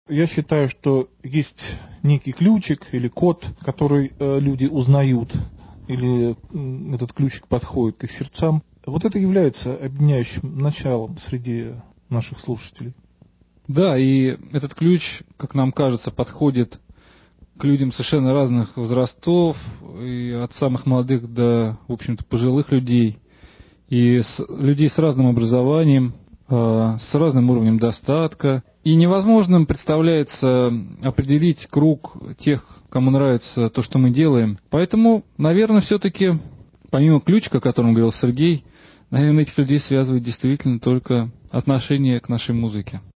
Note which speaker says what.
Speaker 1: Я считаю, что есть некий ключик или код, который люди узнают, или этот ключик подходит к их сердцам. Вот это является объединяющим началом среди наших слушателей.
Speaker 2: Да, и этот ключ, как нам кажется, подходит к людям совершенно разных возрастов, и от самых молодых до, в общем-то, пожилых людей, и людей с разным образованием, с разным уровнем достатка. И невозможным представляется определить круг тех, кому нравится то, что мы делаем. Поэтому, наверное, все-таки, помимо ключика, о котором говорил Сергей, наверное, этих людей связывает действительно только отношение к нашей музыке.